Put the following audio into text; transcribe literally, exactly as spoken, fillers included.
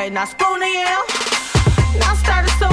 Okay, now spoon the yam. Now stir the soup.